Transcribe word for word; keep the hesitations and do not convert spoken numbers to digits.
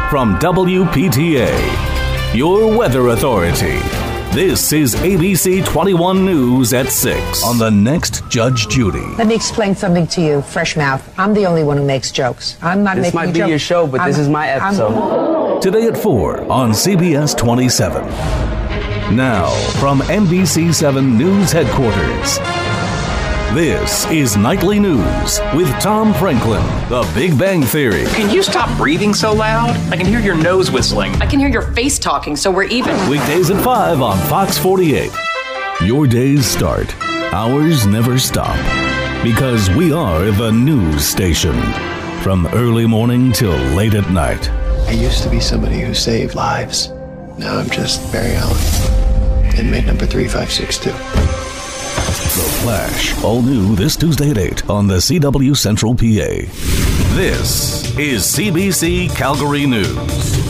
from W P T A, your weather authority. This is A B C twenty-one News at six on the next Judge Judy. Let me explain something to you, fresh mouth. I'm the only one who makes jokes. I'm not this making a joke. This might be your show, but I'm, this is my episode. I'm, Today at four on C B S twenty-seven. Now, from N B C seven News Headquarters, this is Nightly News with Tom Franklin, The Big Bang Theory. Can you stop breathing so loud? I can hear your nose whistling. I can hear your face talking, so we're even. Weekdays at five on Fox forty-eight. Your days start. Ours never stop. Because we are the news station. From early morning till late at night. I used to be somebody who saved lives. Now I'm just Barry Allen. Inmate number three five six two. The Flash, all new this Tuesday at eight on the C W Central P A. This is C B C Calgary News.